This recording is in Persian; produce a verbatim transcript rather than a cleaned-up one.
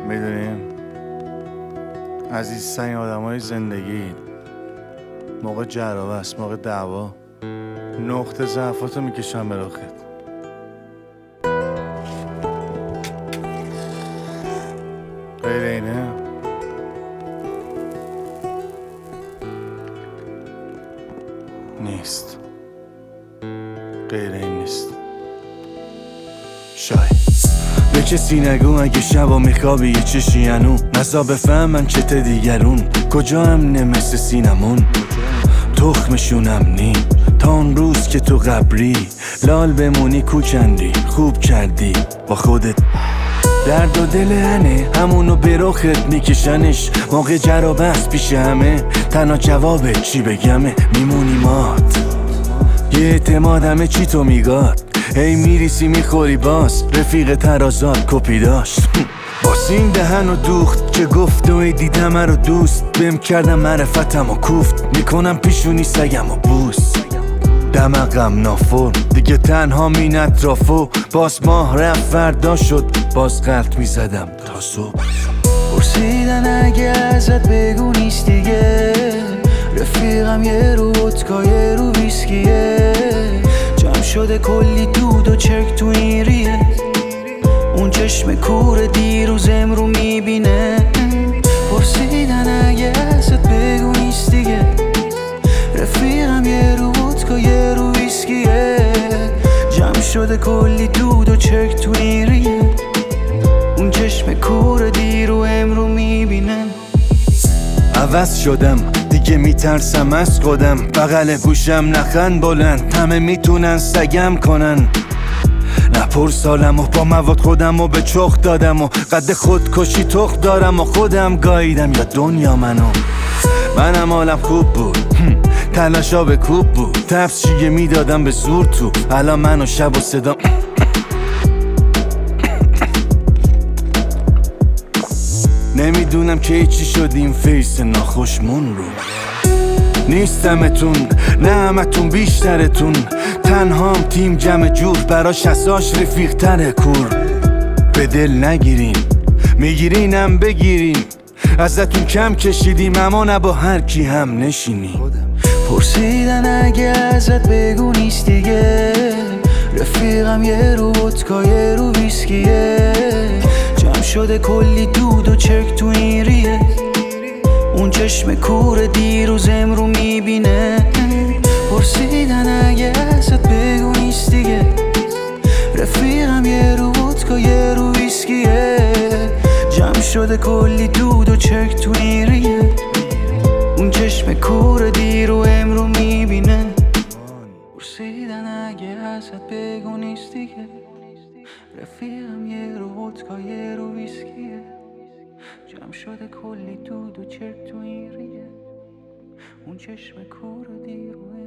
میدونیم عزیزترین آدم های زندگی موقع جراوه است، موقع دعوا نقطه ضعفاتو میکشن به رخت. غیر اینه نیست، غیر این نیست. شاید به کسی نگو اگه شبا میخوابی یه چشی هنو نزا بفهمن چته دیگرون کجا هم نمست سینمون تخمشونم نی تا اون روز که تو قبری لال بمونی کوچندی خوب کردی با خودت. درد و دل هنه همونو به رخت میکشنش موقع جر و بحث پیش همه تنها جواب چی بگمه میمونی مات یه اعتمادمه چی تو میگاد هی میریسی میخوری باز رفیق ترازات کپی داشت باسین دهن و دوخت که گفت و دیدم رو دوست بهم کردم معرفتم و کوفت میکنم پیشونی سگم و بوس دمقم نافور دیگه تنها مین اطرافو باز ماه رفت فردا شد باز قلط میزدم تا صبح. پرسیدن اگه ازت بگو نیست دیگه رفیقم یه رو ودکا یه رو ویسکیه جمع شده کلی دود و چرک تو این ریه اون چشم کور دیروز امرو میبینه. پرسیدن اگه ازت بگو نیست دیگه رفیقم یه رو ودکا یه رو ویسکیه جمع شده کلی دود و چرک تو این ریه اون چشم کور دیرو امرو میبینه. عوض شدم دیگه میترسم از خودم بغل گوشم نخن بلند همه میتونن سگم کنن نپر سالم و با مواد خودم و به چخ دادم و قد خودکشی تخ دارم و خودم گاییدم یا دنیا منو منم حالم خوب بود تلاشا به کوب بود تفسیه میدادم به زور تو الان منو شب و صدا نمیدونم که چی شد این فیس ناخوشمون رو نیستمتون نه همتون بیشترتون تنهام تیم جمع جور براش اساش رفیق تره کور به دل نگیرین میگیرینم بگیرین ازتون کم کشیدیم اما نه با هر کی هم نشینی. پرسیدن اگه ازت بگو نیست دیگه رفیقم یه رو ودکا یه رو ویسکیه جمع شده کلی دود و چرک تو این ریه اون چشم کور دیروز امرو میبینه. پرسیدن اگه ازت بگو نیست دیگه رفیقم یه رو ودکا یه رو ویسکیه جمع شده کلی دود و چرک تو این ریه اون چشم کور دیرو امرو میبینه. پرسیدن اگه ازت بگو نیست دیگه رفیقم یه رو ودکا یه رو ویسکیه جمع شده کلی دود و چرک تو این ریه اون چشم کور دیرو